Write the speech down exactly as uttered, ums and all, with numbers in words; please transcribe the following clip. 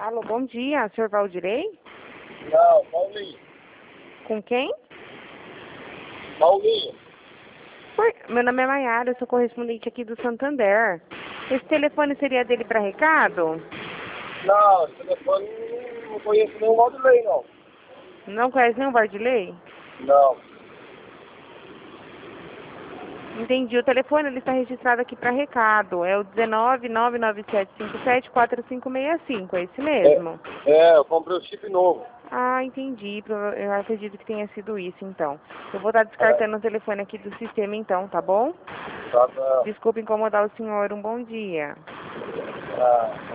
Alô, bom dia, senhor Valdirei? Não, Paulinho. Com quem? Paulinho. Oi, meu nome é Maiara, eu sou correspondente aqui do Santander. Esse telefone seria dele para recado? Não, esse telefone não conheço nenhum Valdirei, não. Não conhece nenhum Valdirei? Não. Entendi, o telefone ele está registrado aqui para recado. É o dezenove, nove nove sete cinco sete, quatro cinco seis cinco, é esse É, mesmo? é, eu comprei o chip novo. Ah, entendi. Prova- Eu acredito que tenha sido isso, então. Eu vou estar É, descartando o telefone aqui do sistema, então, tá bom? tá, tá, Desculpe incomodar o senhor. Um bom dia. tá.